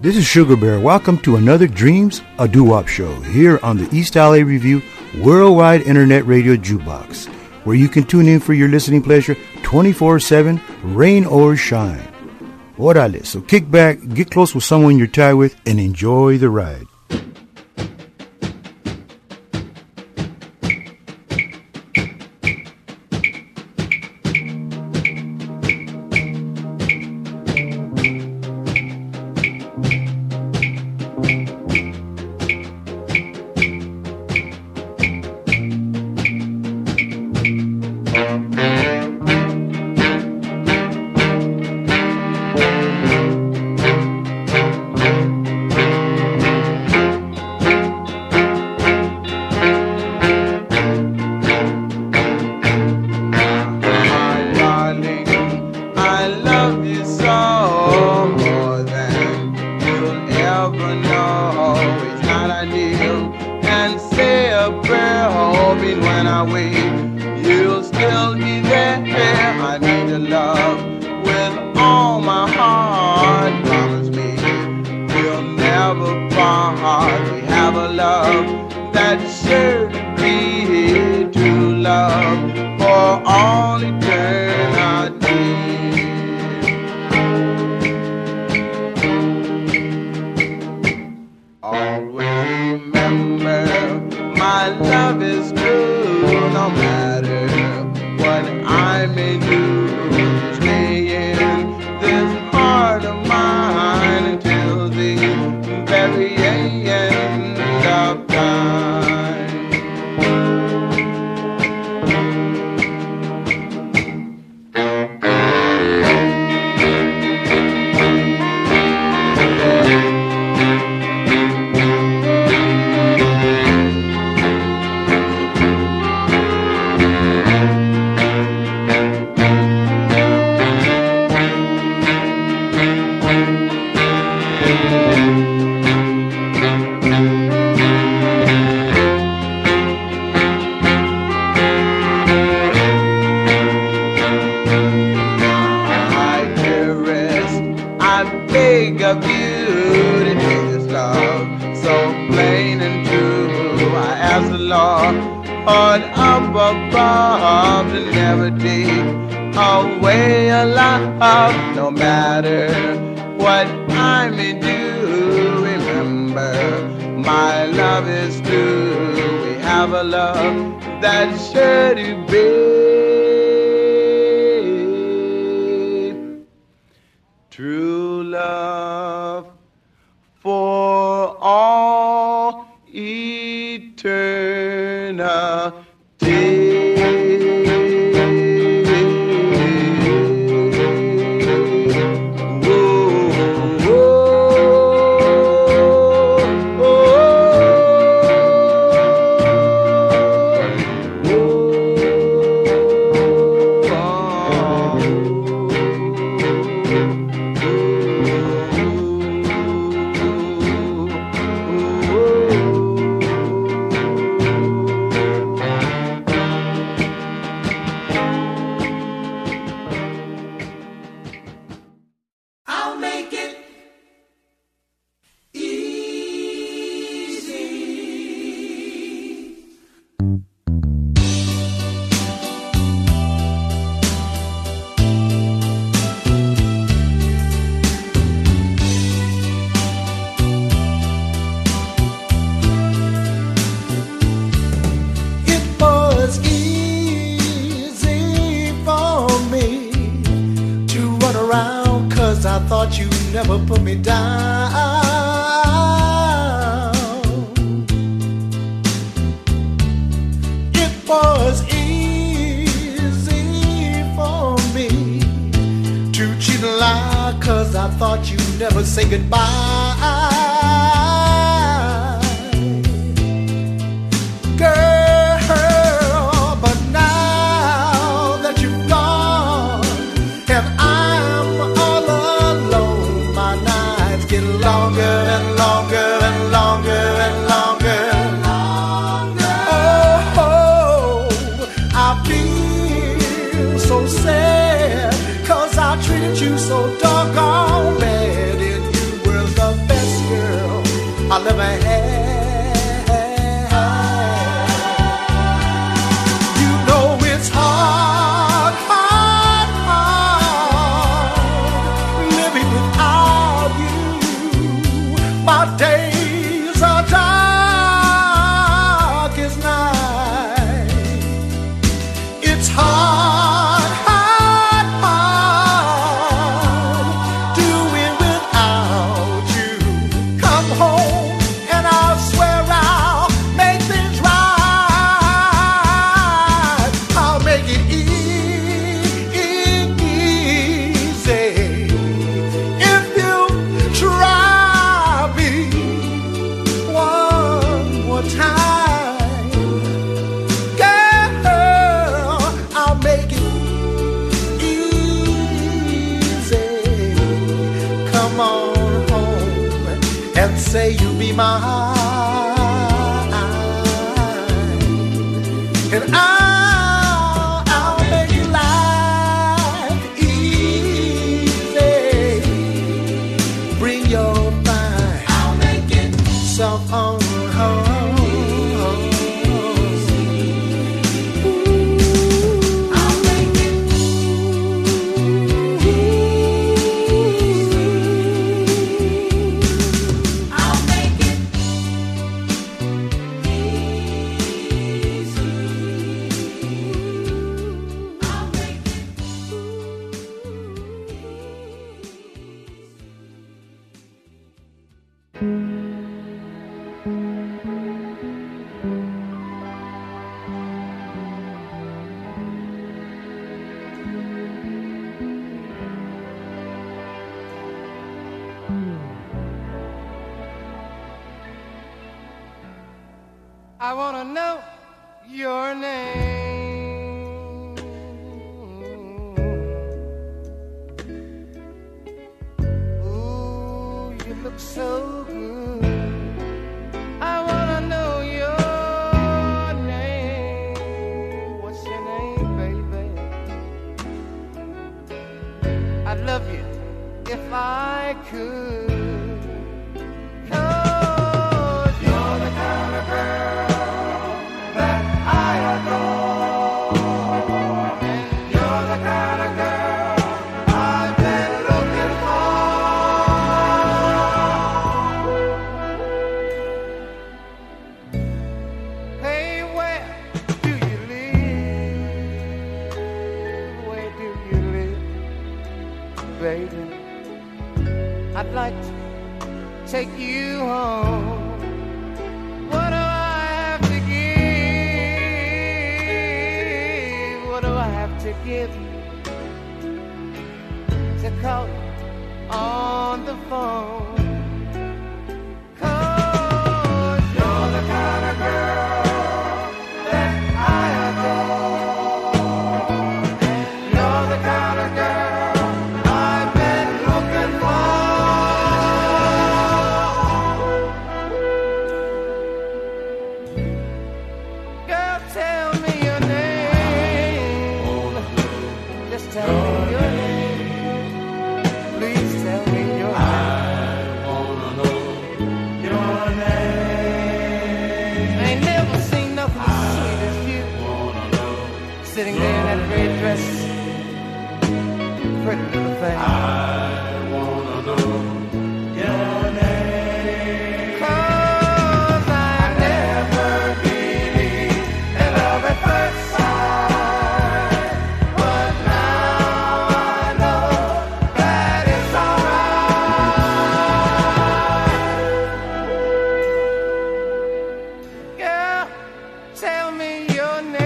This is Sugar Bear. Welcome to another Dreams a Doo-Wop show here on the East LA Review Worldwide Internet Radio Jukebox, where you can tune in for your listening pleasure 24/7, rain or shine. Orale. So kick back, get close with someone you're tied with, and enjoy the ride. So doggone bad, and you were the Say you'll be mine, and I'll make your life easy. Bring your fine, I'll make it soft on home. I'll make it I wanna know your name. Ooh, you look so good. I wanna know your name. What's your name, baby? I'd love you if I could. I'd like to take you home. What do I have to give? What do I have to give to call you on the phone? 'Cause you're the kind of girl that I adore, and you're the kind of girl sitting there in that red dress, pretty little thing. I wanna know your name, 'cause I never believed in love at first sight, but now I know that it's alright. Girl, tell me your name.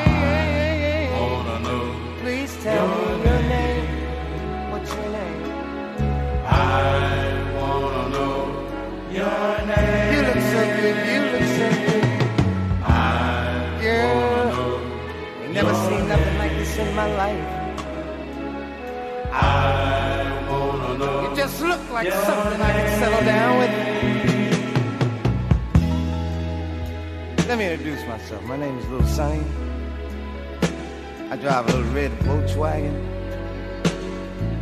Tell me your name. What's your name? I wanna know your name. You look so good. You look so good. Girl, ain't never seen nothing like this in my life. I wanna know. You just look like something I can settle down with. Let me introduce myself. My name is Little Sonny. I drive a little red Volkswagen.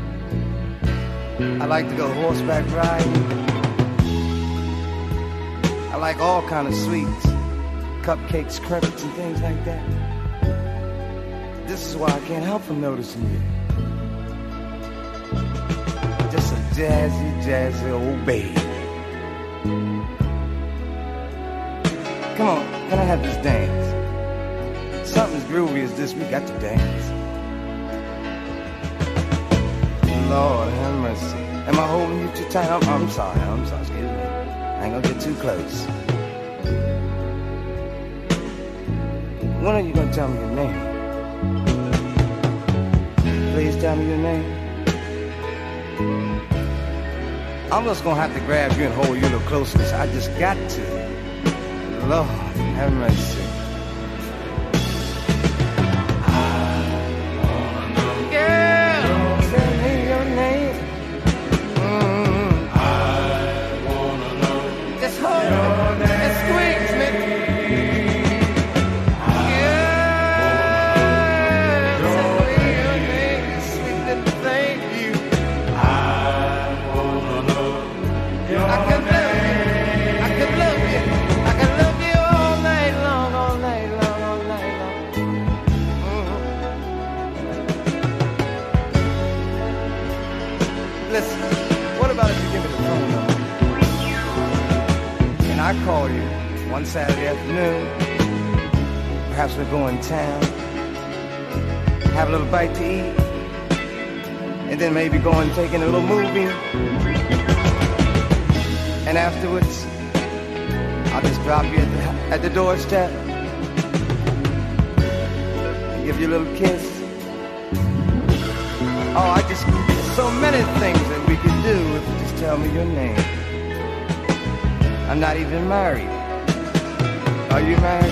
I like to go horseback riding. like all kind of sweets, cupcakes, crepes, and things like that. This is why I can't help from noticing you. Just a jazzy, jazzy old baby. Come on, can I have this dance? Something as groovy as this, we got to dance. Lord have mercy. Am I holding you too tight? I'm sorry, excuse me. I ain't gonna get too close. When are you gonna tell me your name? Please tell me your name. I'm just gonna have to grab you and hold you a little closer. I just got to. Lord have mercy. I call you one Saturday afternoon, perhaps we'll go in town, have a little bite to eat, and then maybe go and take in a little movie, and afterwards, I'll just drop you at the doorstep, and give you a little kiss. Oh, there's so many things that we could do if you just tell me your name. I'm not even married. Are you married?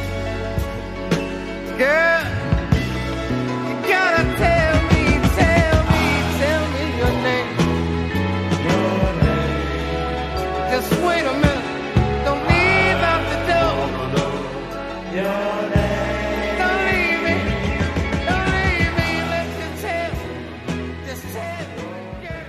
Girl, you gotta tell me your name. Your name. Just wait a minute. Don't leave out the door. Your name. Don't leave me. Don't leave me. Let you tell. Just tell me, girl.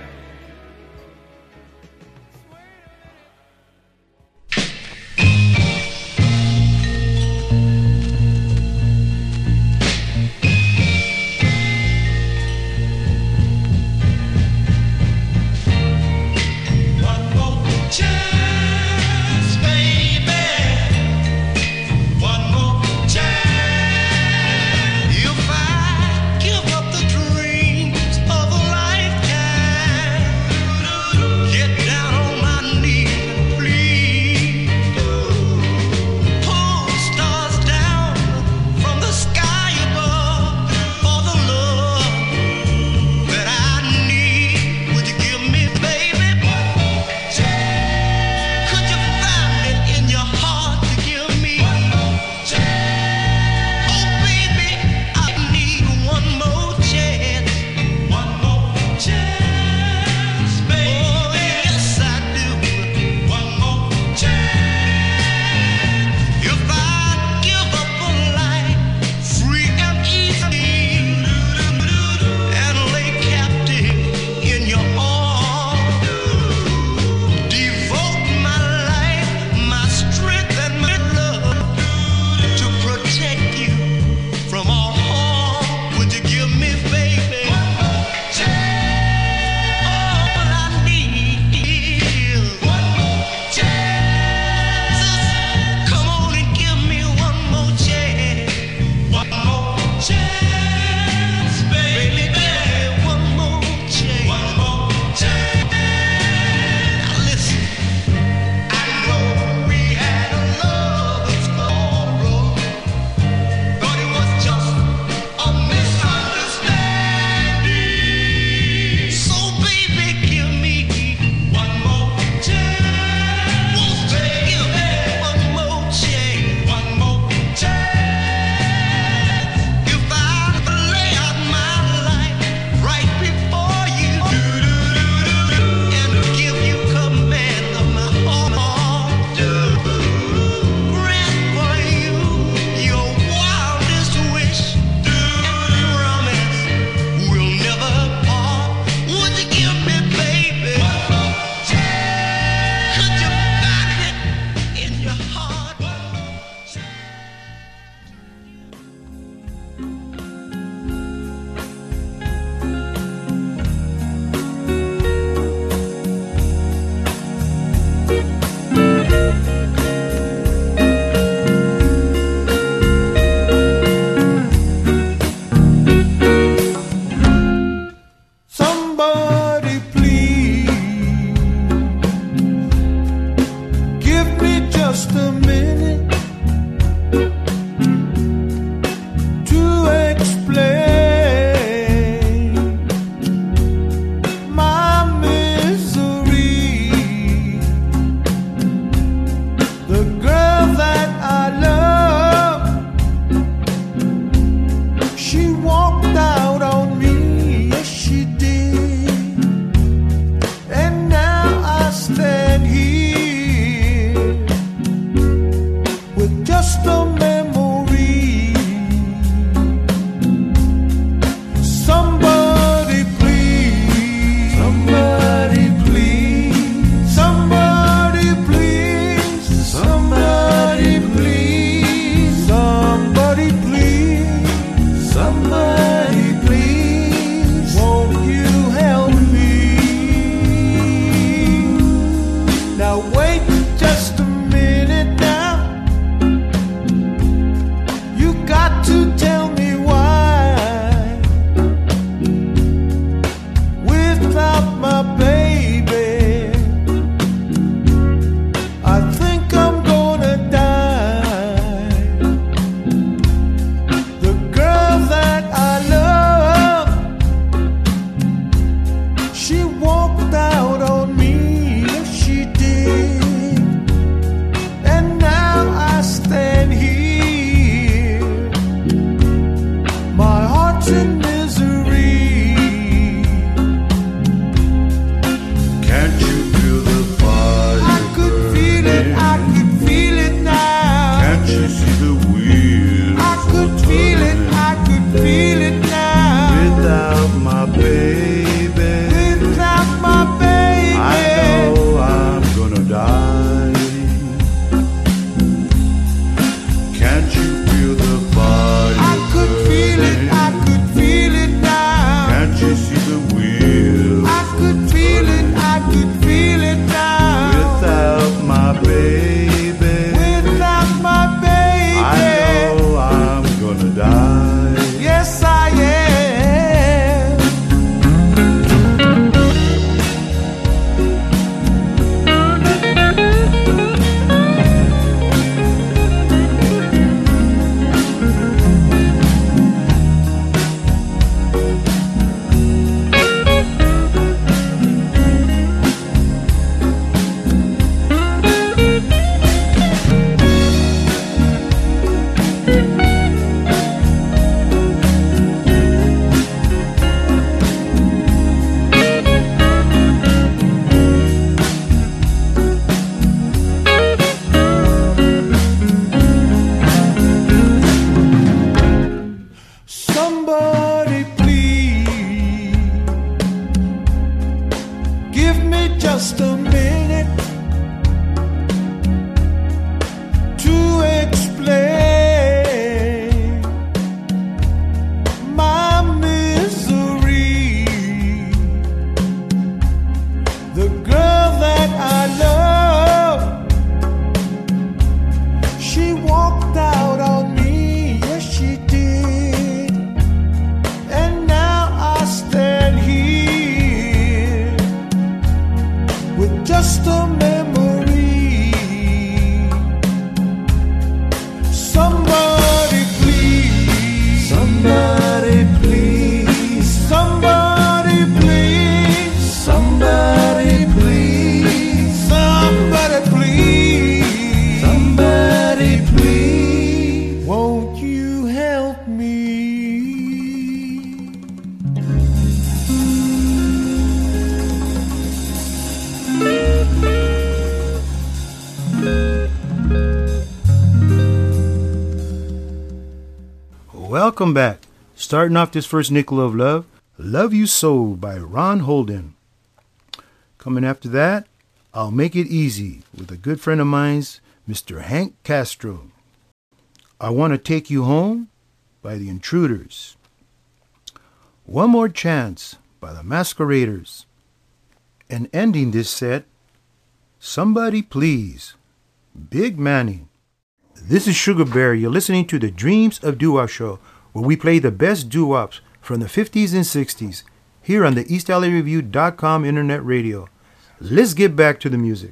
Welcome back. Starting off this first nickel of love, Love You So by Ron Holden. Coming after that, I'll Make It Easy with a good friend of mine's, Mr. Hank Castro. I Want to Take You Home by The Intruders. One More Chance by The Masqueraders. And ending this set, Somebody Please, Big Manning. This is Sugar Bear. You're listening to the Dreams of Doo-Wop show, where we play the best doo-wops from the 50s and 60s here on the EastLAReview.com internet radio. Let's get back to the music.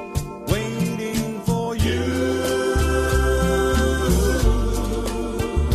Waiting for you.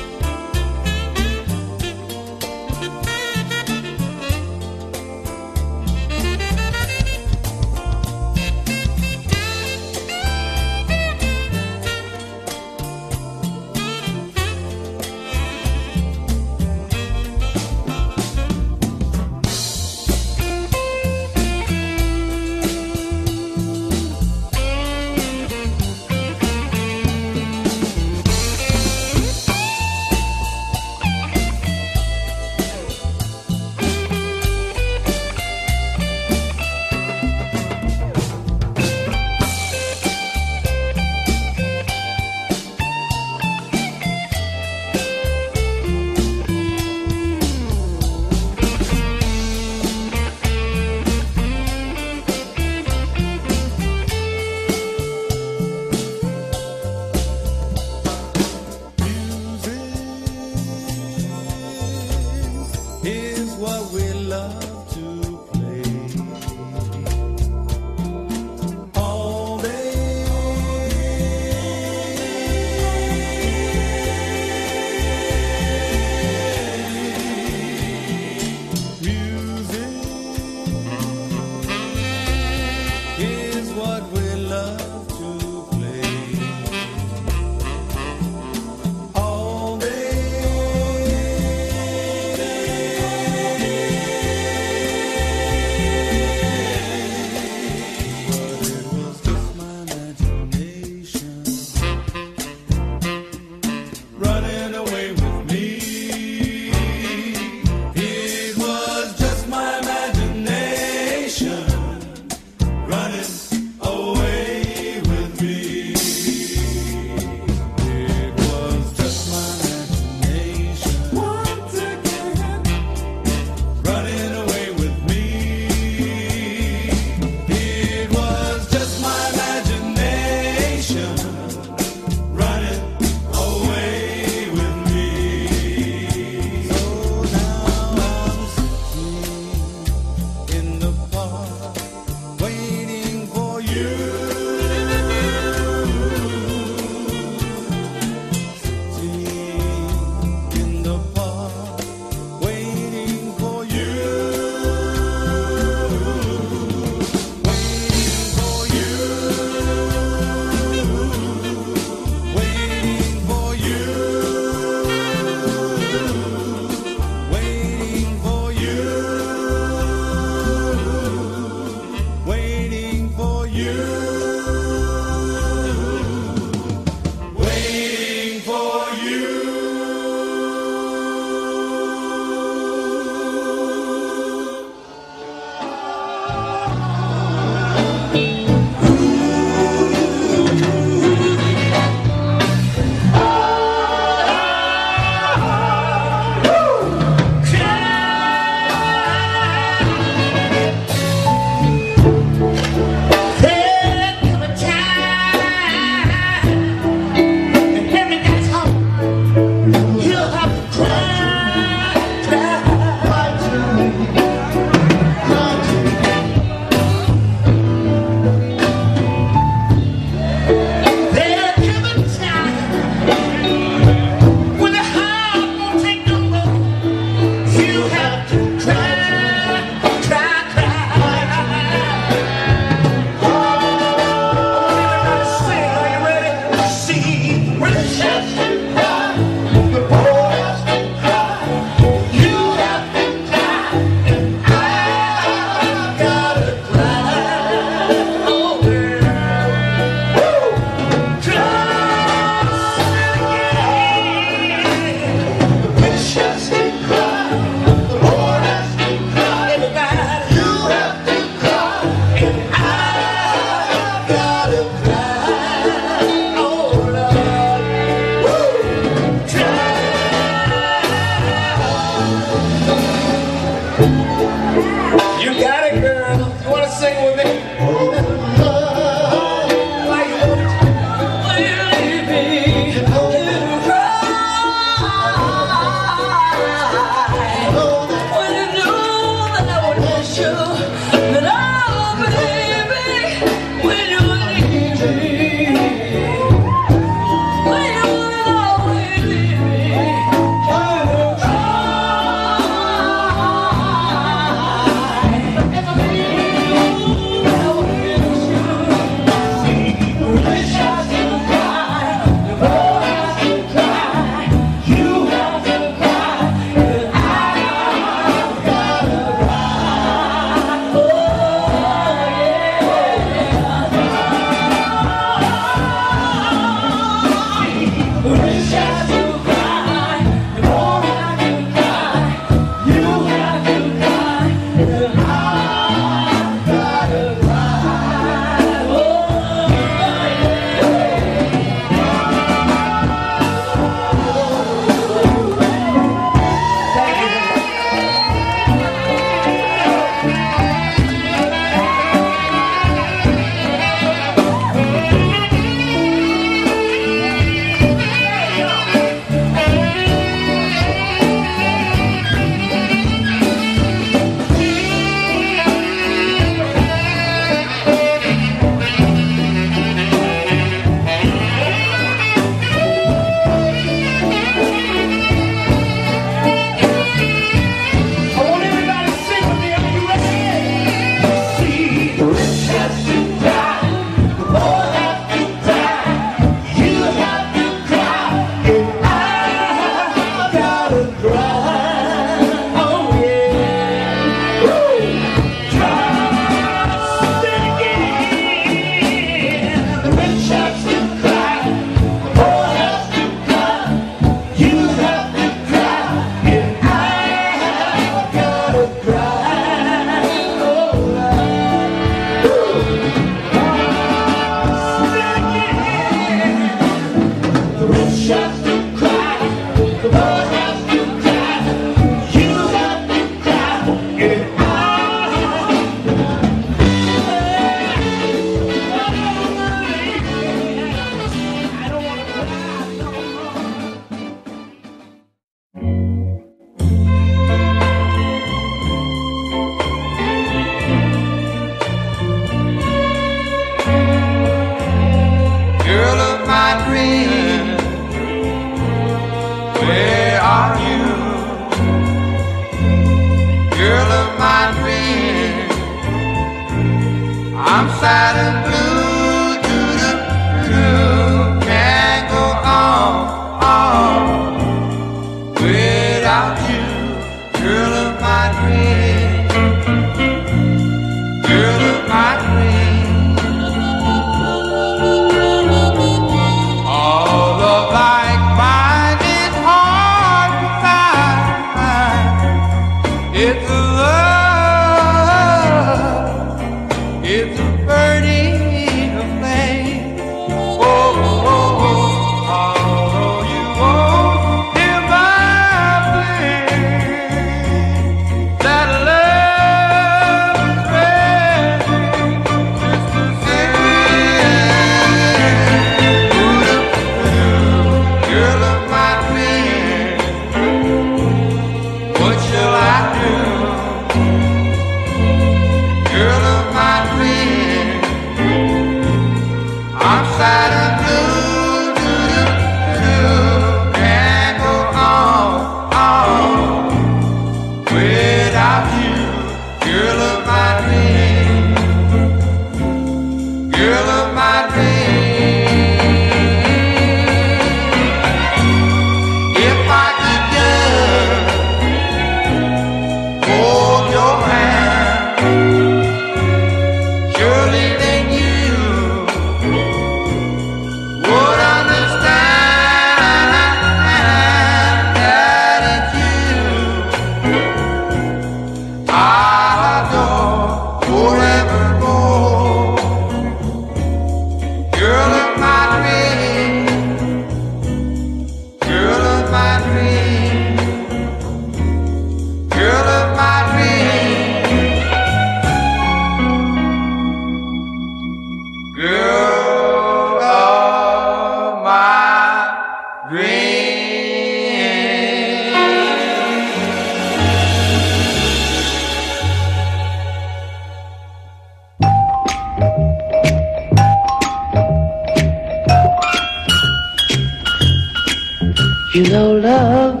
You know love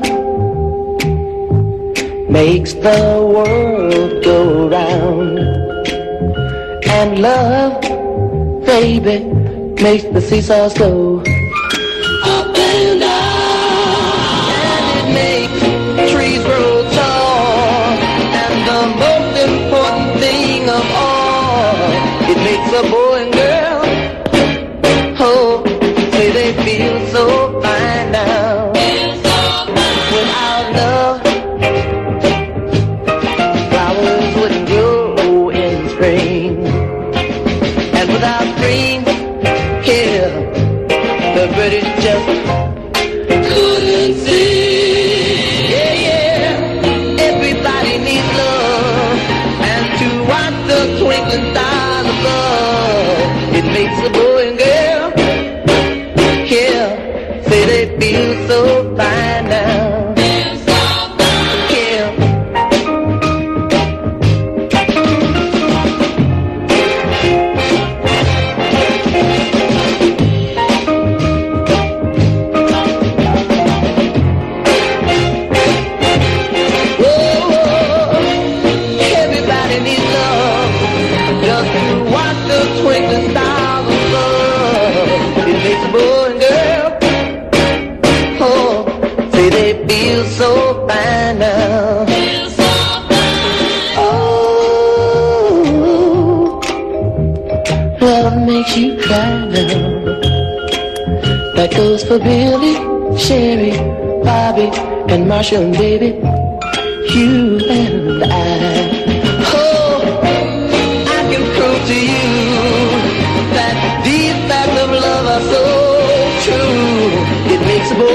makes the world go round, and love, baby, makes the seesaws go up and down, and it makes trees grow tall, and the most important thing of all, it makes a boy and girl, oh, say they feel so fine now. Without love, flowers wouldn't grow in spring, and without spring, yeah, the birdies just couldn't sing. Yeah, yeah, everybody needs love, and to watch the twinkling stars above, it makes a boy and girl, yeah, say they feel so fine now. So fine now. Oh, love makes you cry now. That goes for Billy, Sherry, Bobby, and Marshall, and baby, you and I. Oh, I can prove to you that these facts of love are so true. It makes a boy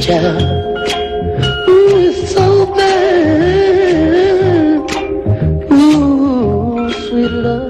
child. Ooh, it's so bad. Ooh, sweet love.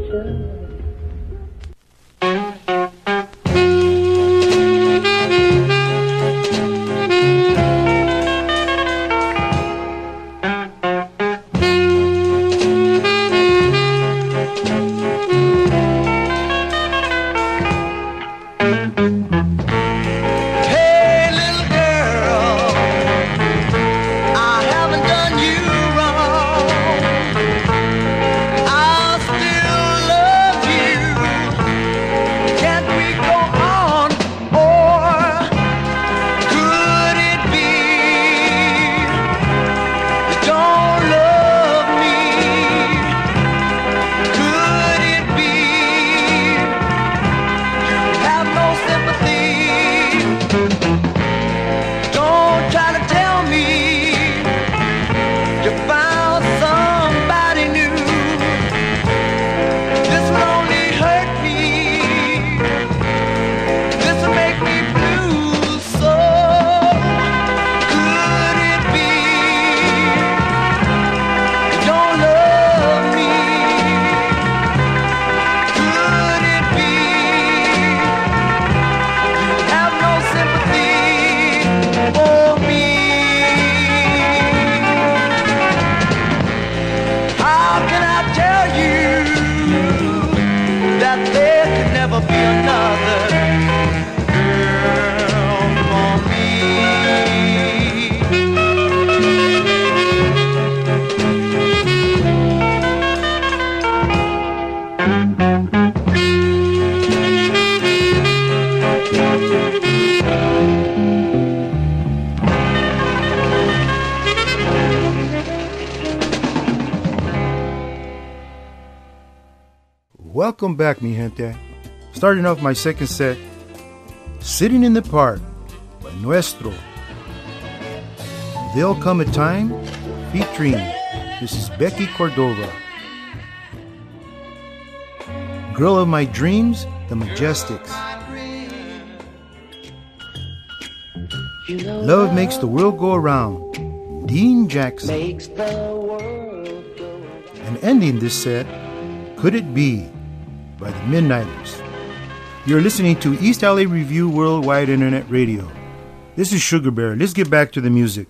Welcome back, mi gente. Starting off my second set, Sitting in the Park by Nuestro. There'll Come a Time, featuring Mrs. Becky Cordova. Girl of My Dreams, The Majestics. Love Makes the World Go Around, Dean Jackson. And ending this set, Could It Be by the Midnighters. You're listening to East LA Review Worldwide Internet Radio. This is Sugar Bear. Let's get back to the music.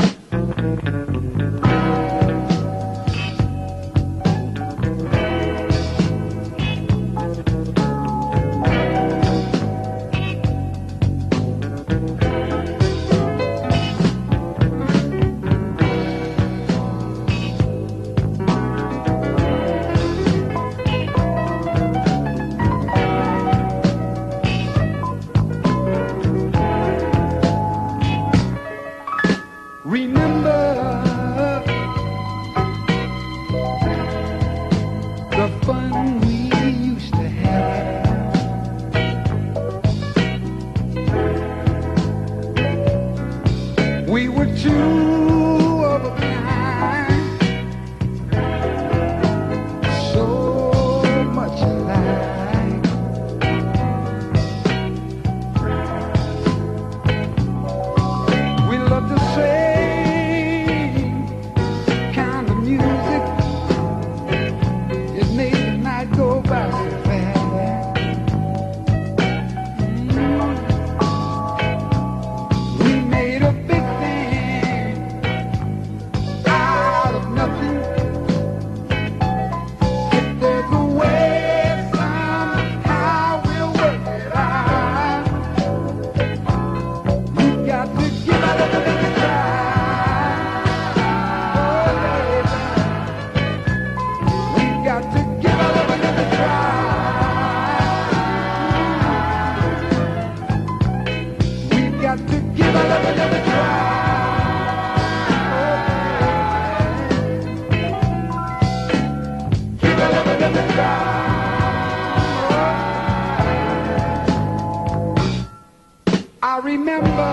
I remember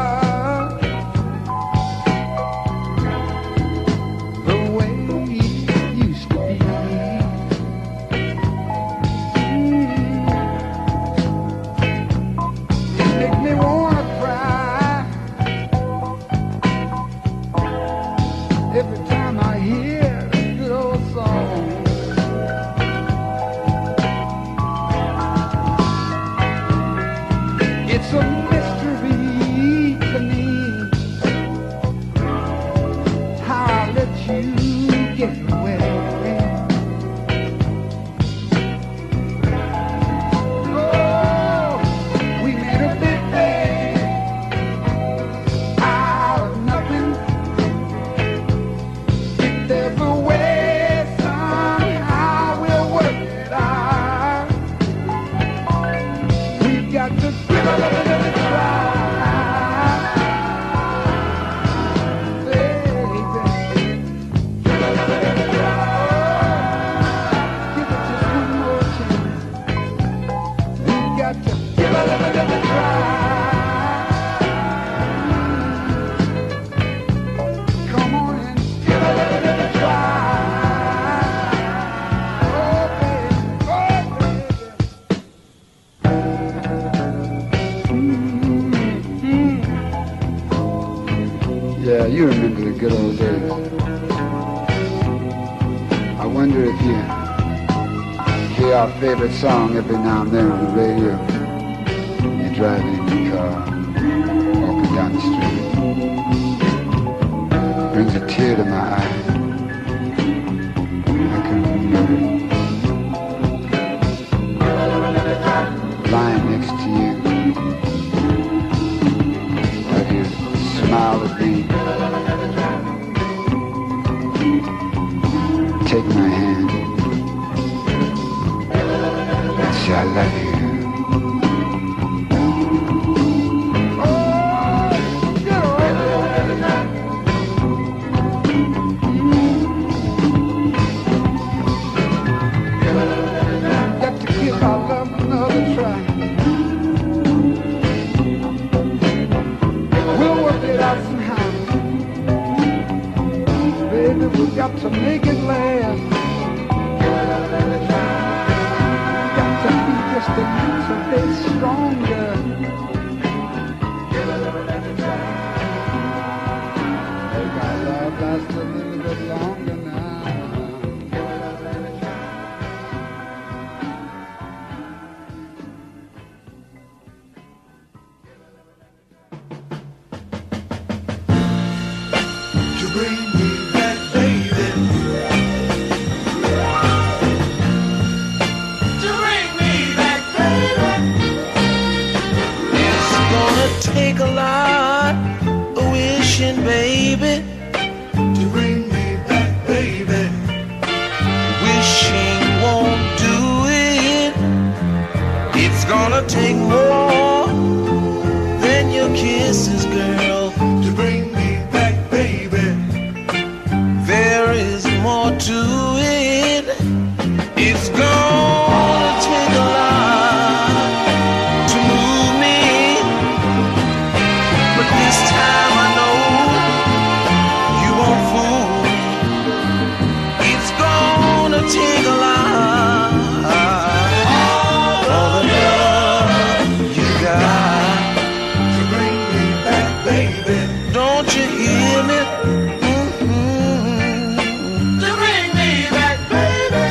the way it used to be. It made me wanna cry. Yeah, you remember the good old days. I wonder if you hear our favorite song every now and then on the radio. You're driving in your car, walking down the street. Brings a tear to my eye. I can remember lying next to you. Have you smiled at me? Take my hand. Say I love you. Got to give our love another try. We'll work it out somehow. Baby, we've got to make it last. Got to be just a little bit stronger. Make our love last a little bit longer now. To bring me back, baby. To bring me back, baby. It's gonna take a lot of wishing, baby. To bring me back, baby. Wishing won't do it. It's gonna take more than your kisses, girl. To bring me back, baby. There is more to it. It's gonna take a lot to move me. But this time I know you won't fool me. It's gonna take a lot. All the love you got. To bring me back, baby. Don't you hear me? To bring me back, baby.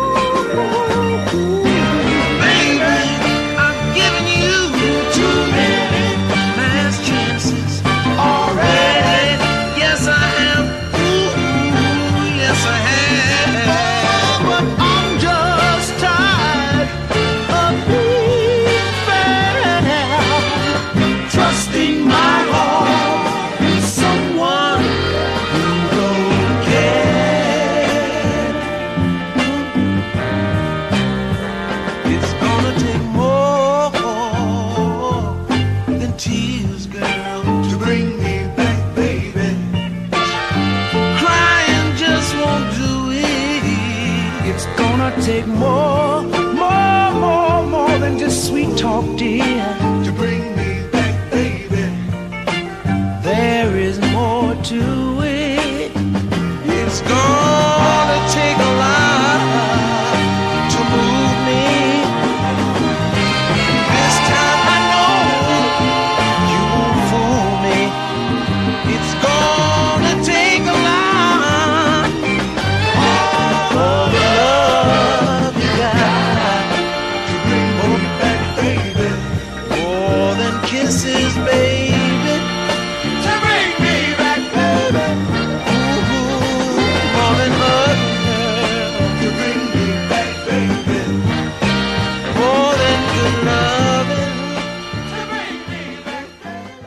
Baby, I've given you too many last chances already. Yes, I have. Ooh, yes, I have. But I'm just tired of being fair, trusting my heart in someone who don't care. It's gonna take more than tears, girl. To bring me back, baby. Crying just won't do it. It's gonna take more than just sweet talk, dear. To bring me back, baby. There is more to it. It's gonna take a lot to move me. This time I know you won't fool me. It's gonna take a lot. All the love you got. To bring me back, baby. More than kisses, baby. To bring me back, baby. Ooh, more than love, girl. To bring me back, baby. More than good loving. To bring me back, baby.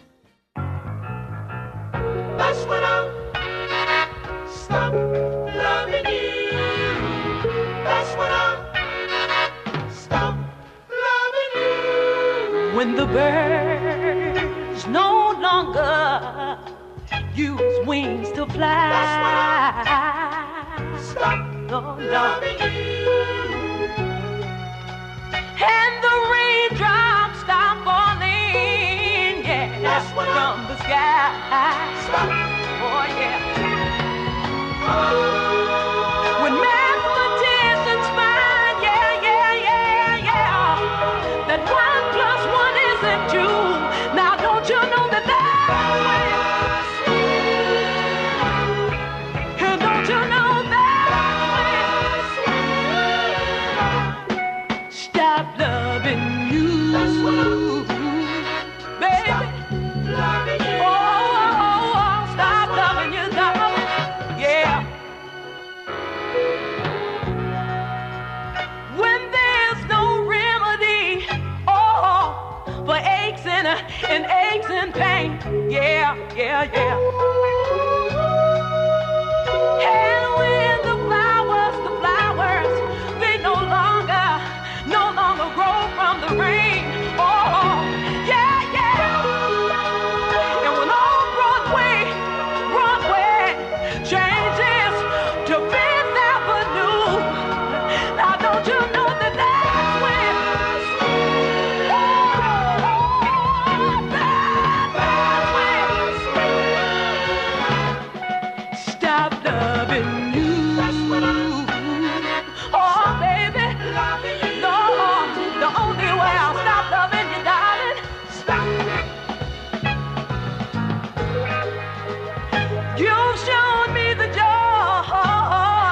That's when I stop loving you. That's when I stop loving you. When the birds no longer use wings to fly. Stop No, no. loving you. And the raindrops stop falling, yeah, That's what from the sky. Stop. Oh, yeah. Oh. When mathematicians find, yeah, that 1 + 1 isn't 2. Now don't you know that that's when pain. Yeah, yeah, yeah. And when the flowers, they no longer grow from the rain. Oh, yeah, yeah. And when all Broadway changes to Fifth Avenue, now don't you know that that's when stop loving you. Oh, baby, no, the only way I'll stop loving you, darling, you've shown me the joy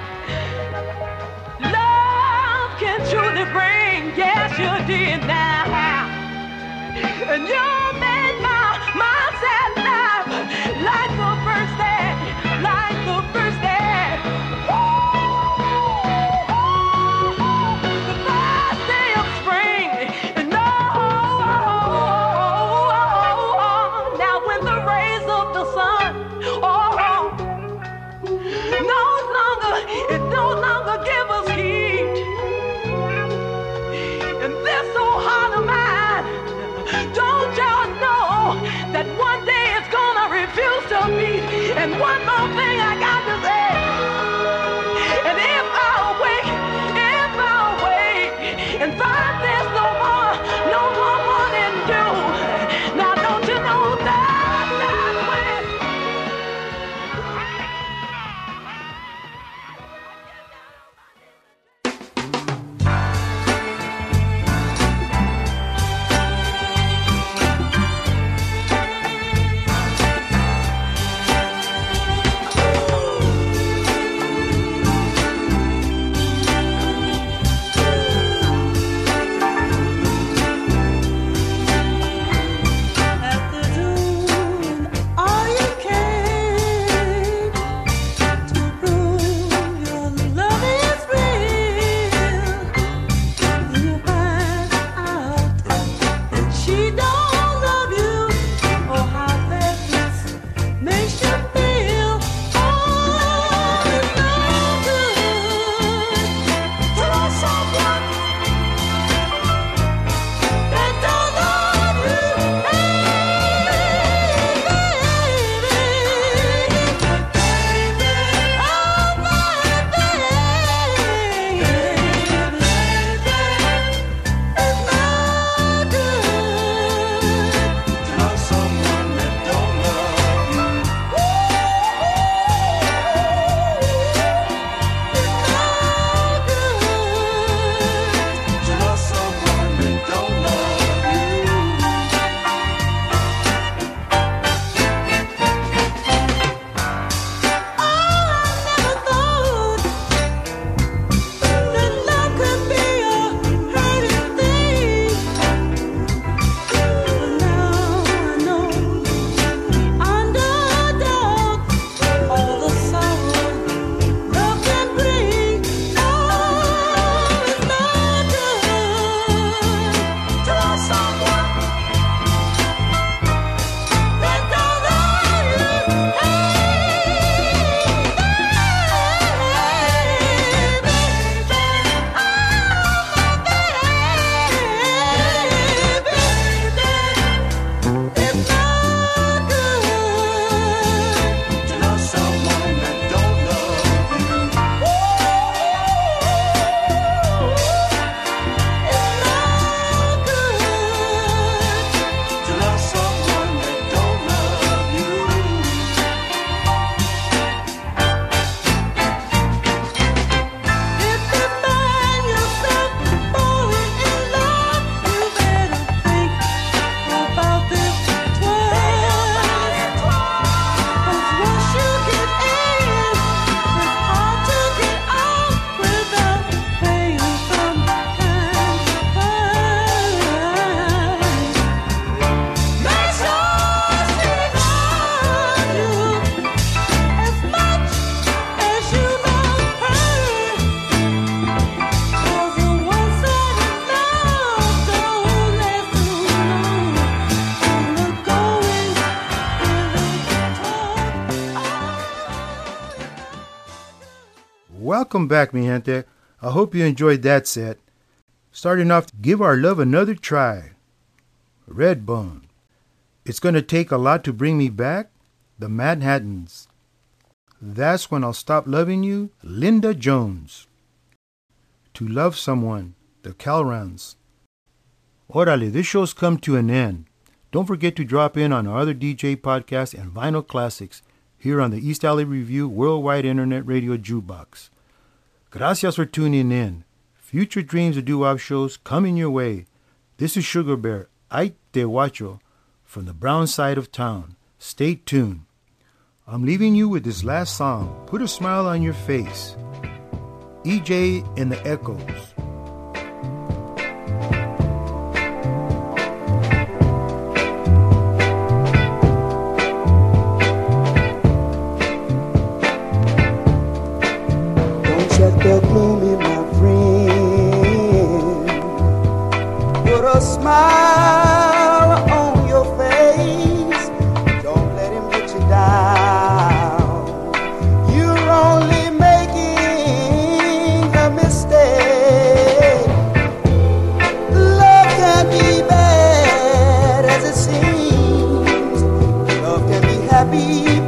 love can truly bring. Yes, you did now. And you made my sad life like the first day, like the first day. The first day of spring. And no, now when the rays of the sun, it no longer give us heat. And this old heart of mine, don't y'all know that one day it's gonna refuse to beat? And one more thing I got to say, and if I wake and find there's no more than you, now don't you know that that's when Welcome back, mi gente. I hope you enjoyed that set. Starting off, Give Our Love Another Try. Redbone. It's Gonna Take a Lot to Bring Me Back. The Manhattans. That's When I'll Stop Loving You. Linda Jones. To Love Someone. The Calrans. Orale, this show's come to an end. Don't forget to drop in on our other DJ podcasts and vinyl classics here on the East LA Review Worldwide Internet Radio Jukebox. Gracias for tuning in. Future Dreams of Doo-Wop shows coming your way. This is Sugar Bear, Ay Te Huacho, from the brown side of town. Stay tuned. I'm leaving you with this last song, Put a Smile on Your Face. EJ and the Echoes. Check the gloomy, my friend. Put a smile on your face. Don't let him get you down. You're only making a mistake. Love can be bad as it seems. Love can be happy.